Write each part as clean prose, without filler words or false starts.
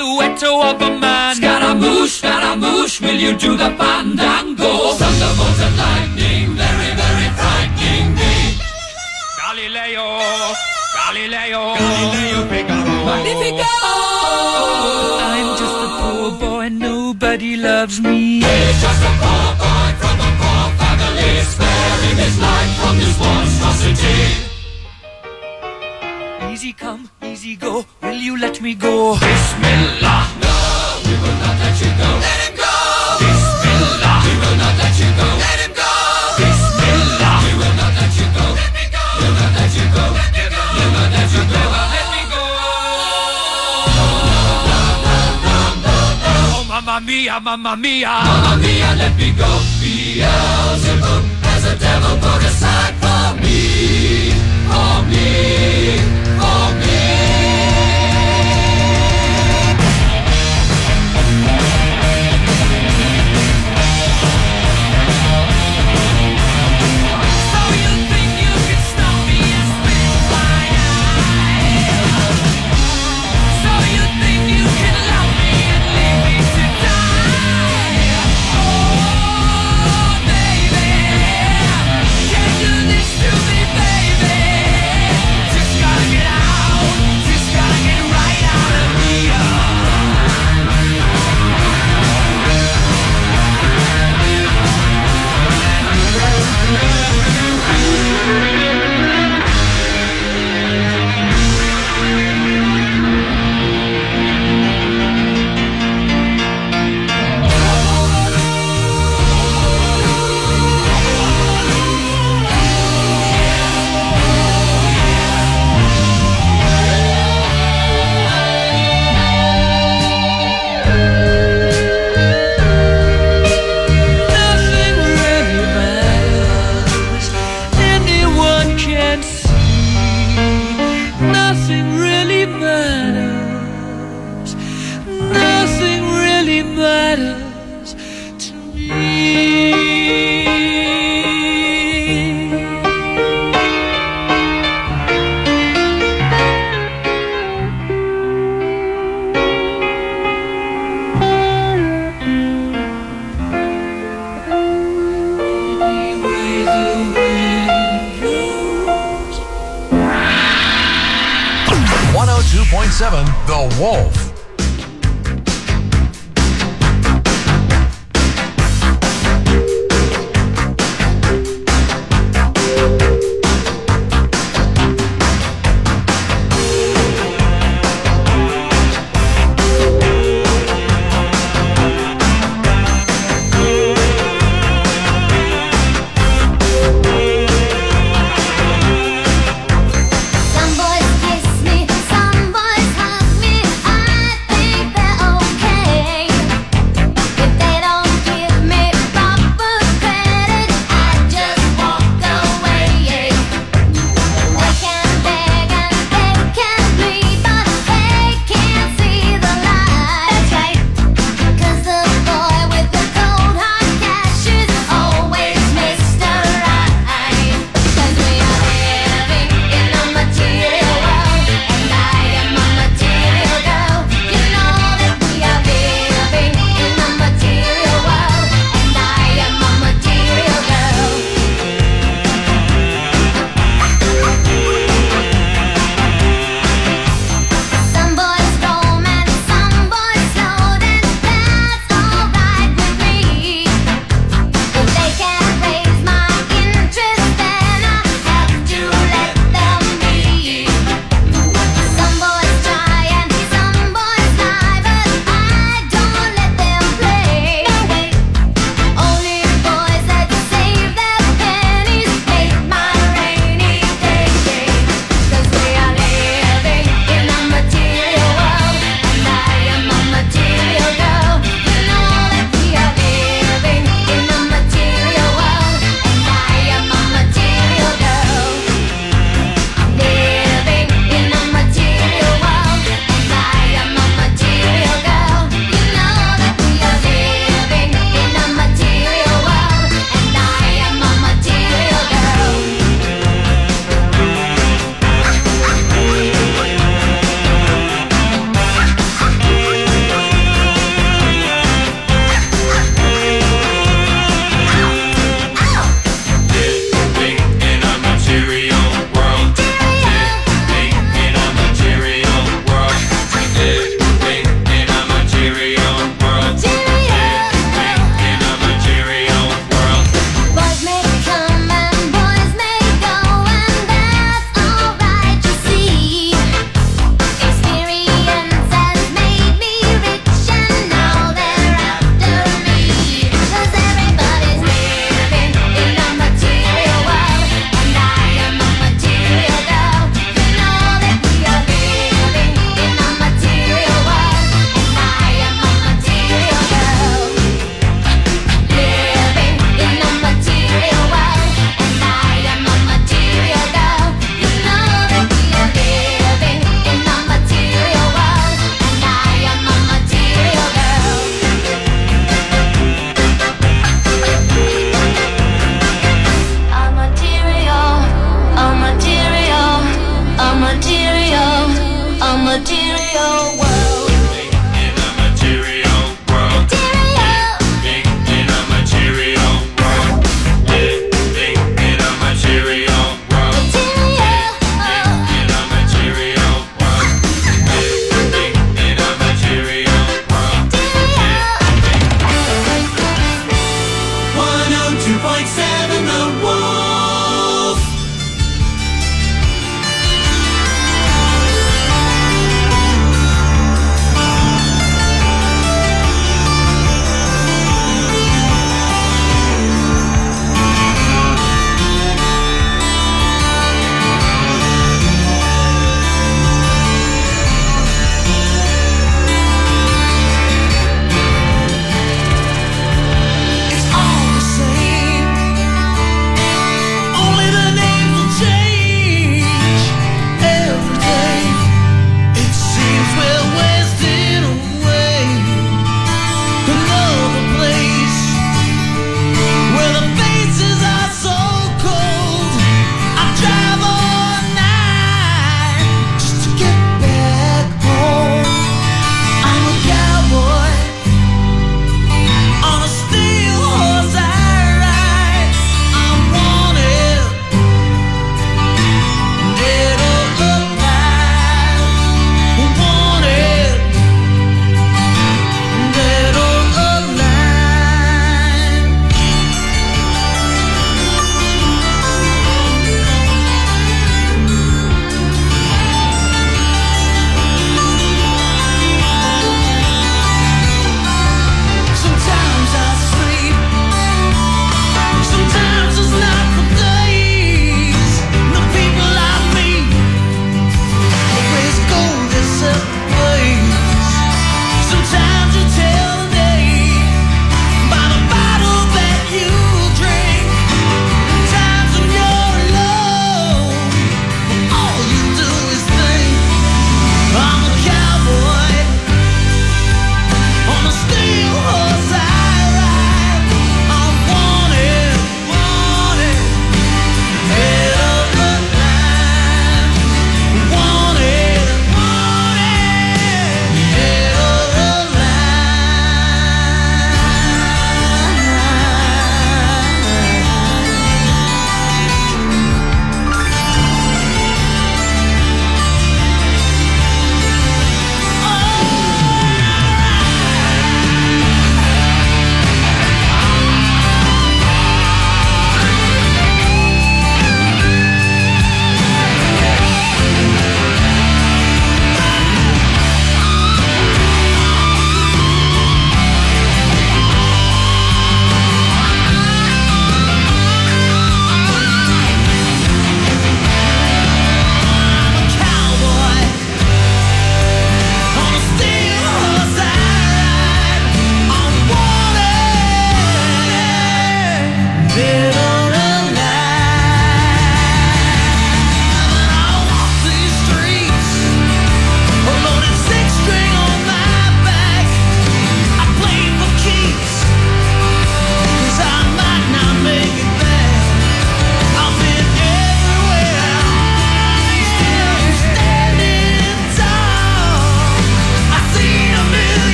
silhouette of a man. Scaramouche, will you do the fandango? Thunderbolt and lightning, very, very frightening me. Galileo, Magnifico! I'm just a poor boy, nobody loves me. He's just a poor boy from a poor family, sparing his life from this monstrosity. Easy come, easy go, will you let me go? Bismillah, no, we will not let you go. Let him go! Bismillah, we will not let you go. Let him go! Bismillah, we will not let you go. Let me go! We'll not let you go. We'll not let you go. Let me go! Oh, mamma mia, mamma mia. Mamma mia, let me go. Beelzebub has a devil put aside for me. For me. For me. The Wolf. Some boys kiss me, some boys hug me.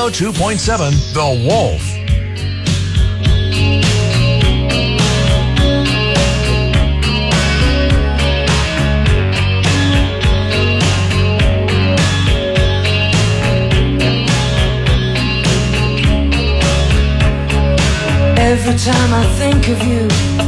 102.7 The Wolf. Every time I think of you,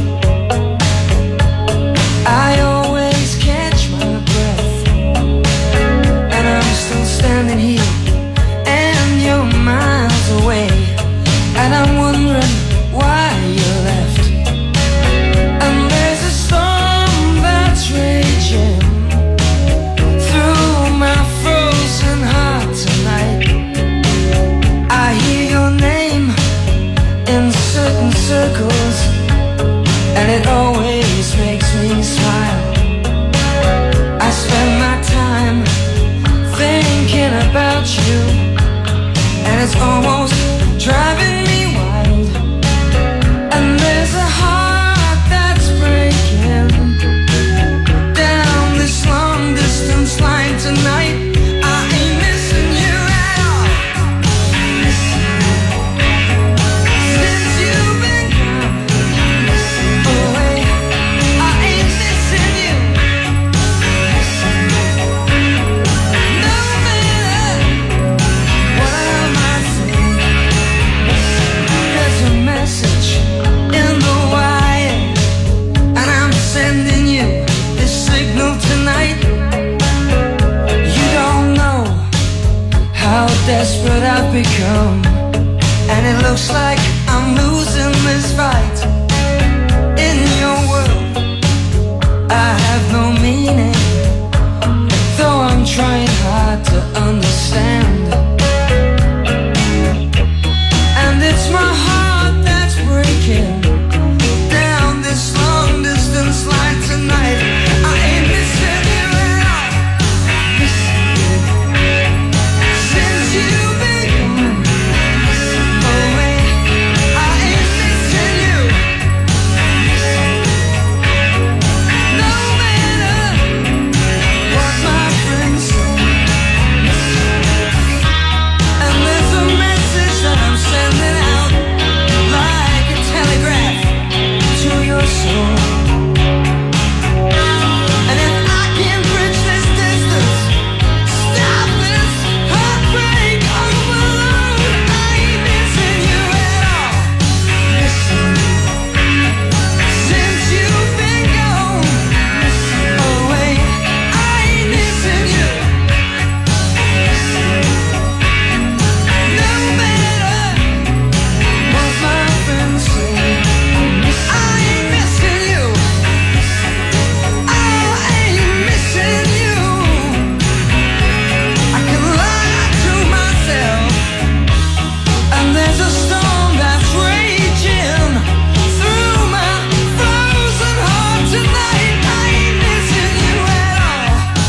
I always catch my breath. And I'm still standing here, and you're miles away. And I'm wondering why you left. And there's a storm that's raging through my frozen heart tonight. I hear your name in certain circles, and it always makes me smile. I spend my time thinking about you, and it's almost driving me wild. And there's a heart that's breaking down this long distance line tonight. I ain't missing you at all. Since you've been away, I ain't missing you. No matter what I might say, there's a message in the wire, and I'm sending you this signal tonight. You don't know how desperate I've become, and it looks like I'm losing this fight. In your world, I have no meaning, though I'm trying hard to understand. And it's my heart that's breaking down this long distance line tonight. I ain't missing you at all. Since you've been away, I ain't missing you. No matter what my friends say. And there's a message that I'm sending out like a telegraph to your soul. And if I can bridge this distance, stop this heartbreak overload, I ain't missing you at all. Since you've been gone away, I ain't missing you. No matter what my friends say, I ain't missing you. I ain't missing you. I can lie to myself, and there's a storm that's raging through my frozen heart tonight. I ain't missing you at all.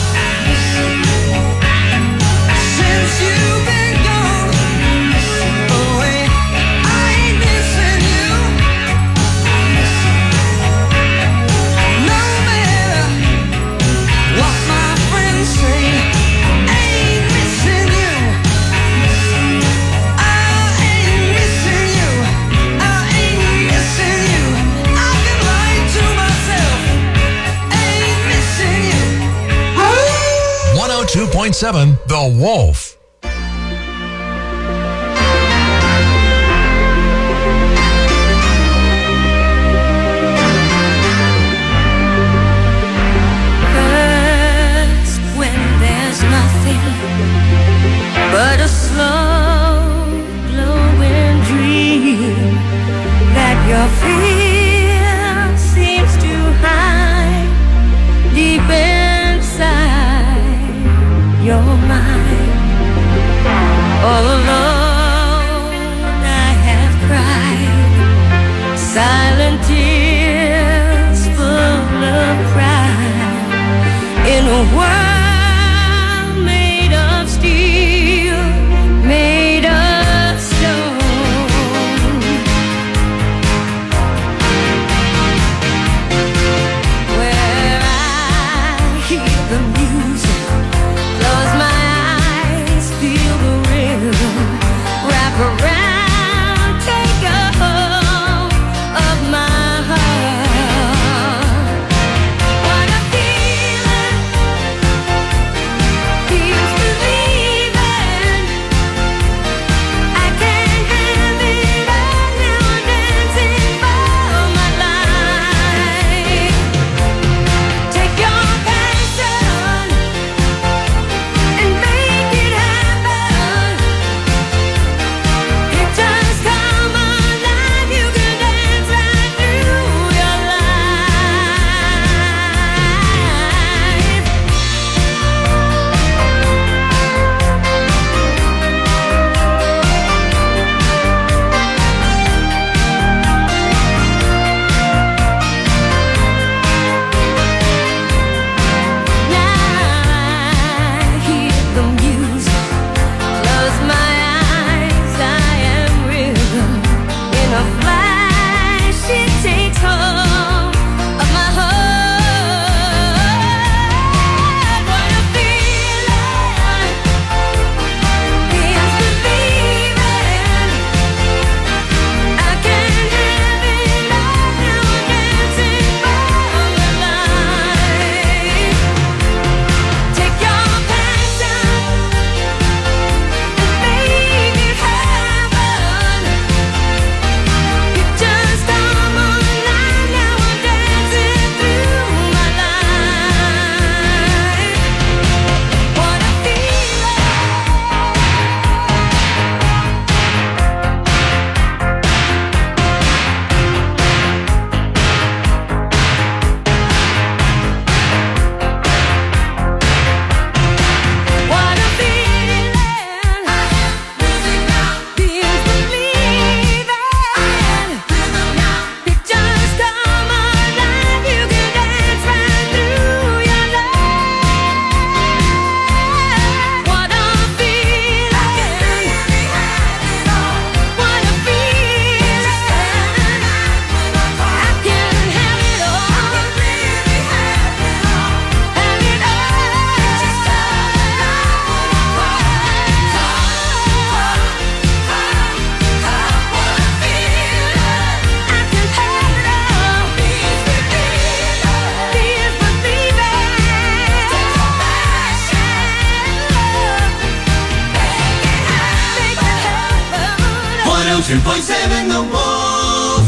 Since you've been gone away, I ain't missing you. No matter what my friends say, I ain't missing you. I ain't missing you. I ain't missing you. I can lie to myself. I ain't missing you. 102.7 The Wolf. First, when there's nothing but a slow glowing dream that your fear seems to hide deep inside your mind. All alone I have cried silent tears full of pride in a world made of steel, made of stone. Where I hear the music, close my eyes, feel the rhythm. 102.7 The Wolf.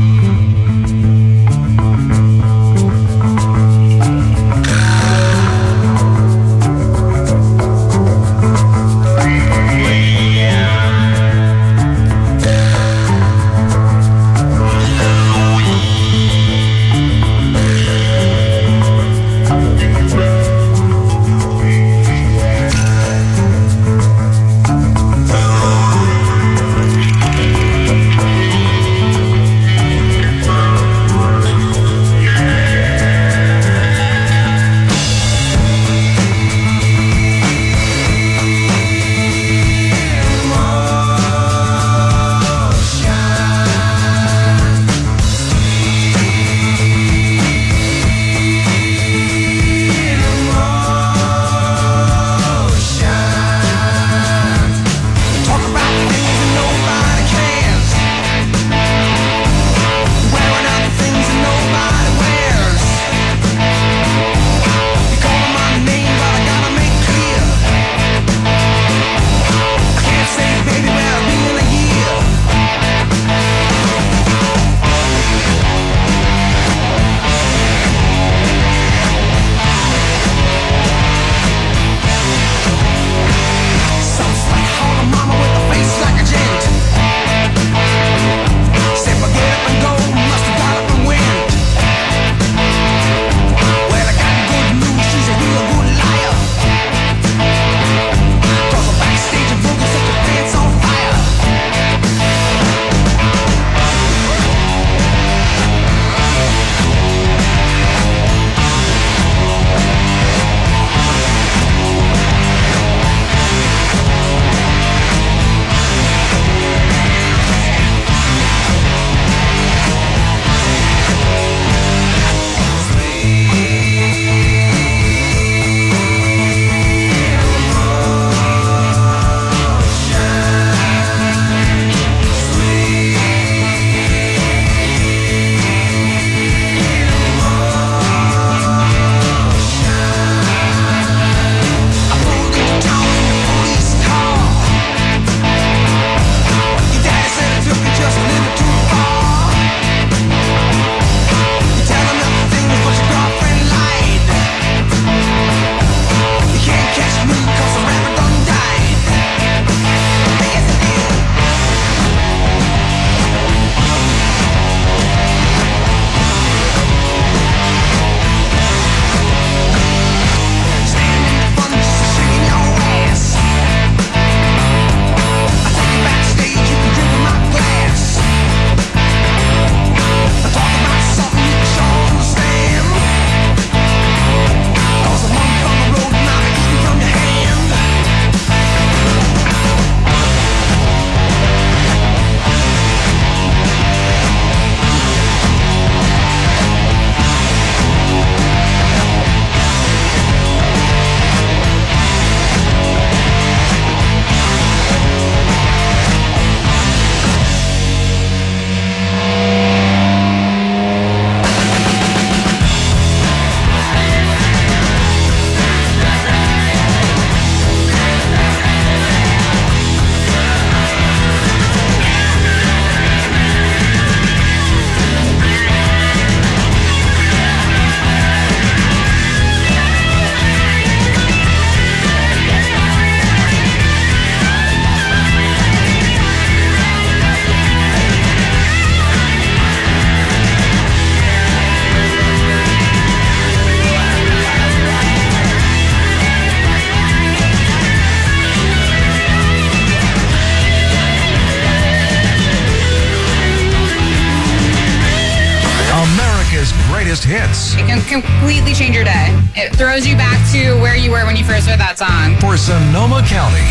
Hits. It can completely change your day. It throws you back to where you were when you first heard that song. For Sonoma County,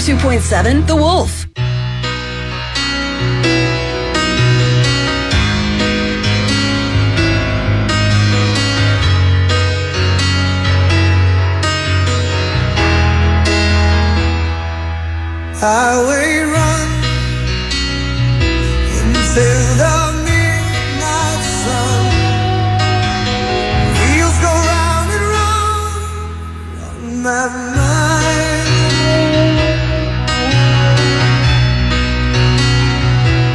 102.7 The Wolf. Highway run into the midnight sun. Wheels go round and round on my mind.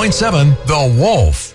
101.7 The Wolf.